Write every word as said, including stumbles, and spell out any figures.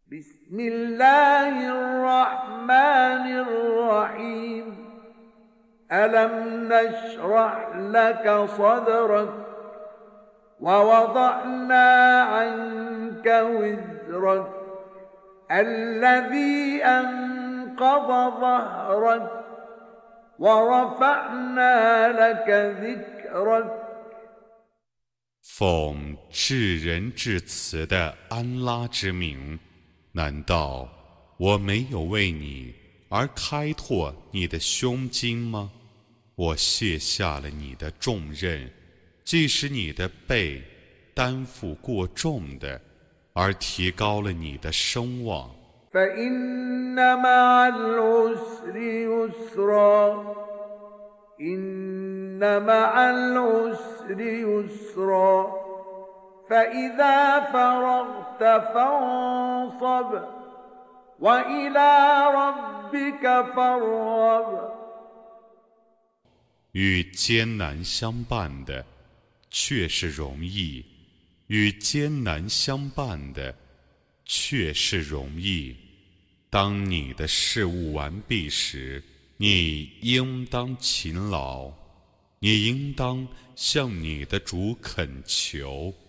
بسم الله الرحمن الرحيم ألم نشرح لك صدرك ووضعنا عنك وزرك الذي أنقض ظهرك ورفعنا لك ذكرك 奉至仁至慈的安拉之名，难道我没有为你而开拓你的胸襟吗？我卸下了你的重任，即使你的背担负过重的，而提高了你的声望。 فإن مع العسر يسرا إن مع العسر يسرا فإذا فرغت فانصب وإلى ربك فارغب 与艰难相伴的却是容易，与艰难相伴的却是容易。当你的事务完毕时，你应当勤劳，你应当向你的主恳求。